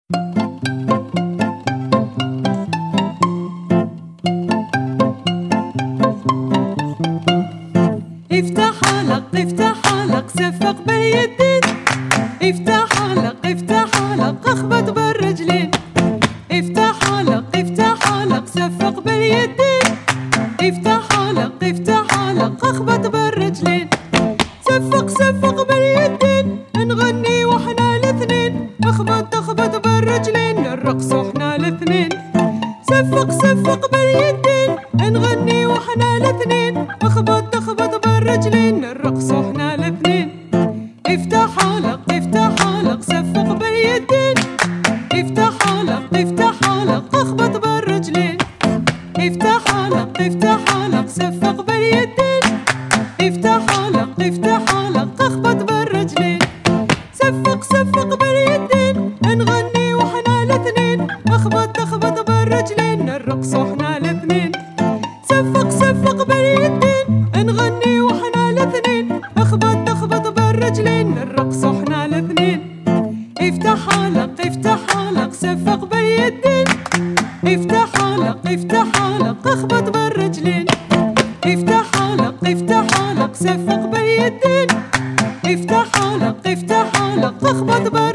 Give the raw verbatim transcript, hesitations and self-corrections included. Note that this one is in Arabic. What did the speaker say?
افتح حلق افتح حلق سفق باليدين، افتح حلق افتح حلق اخبط بالرجلين، افتح حلق افتح حلق سفق باليدين، افتح حلق افتح حلق اخبط بالرجلين، سفق سفق باليدين نغني واحنا الاثنين، اخبط اخبط بالرجلين الرقص واحنا الاثنين، سفق سفق باليدين نغني واحنا الاثنين، اخبط اخبط بالرجلين الرقص واحنا الاثنين، افتح حلق افتح حلق سفق باليدين، افتح حلق افتح حلق اخبط بالرجلين، افتح حلق افتح حلق سفق باليدين، افتح حلق افتح حلق اخبط بالرجلين، سفق سفق باليدين نغني واحنا الاثنين، اخبط اخبط بالرجلين الرقص واحنا الاثنين، سفق سفق باليدين نغني واحنا الاثنين، اخبط اخبط بالرجلين الرقص واحنا الاثنين، افتح حلق افتح حلق سفق باليدين، افتح حلق افتح حلق اخبط بالرجلين، افتح حلق افتح حلق سفق باليدين، افتح حلق افتح حلق اخبط بالرجلين.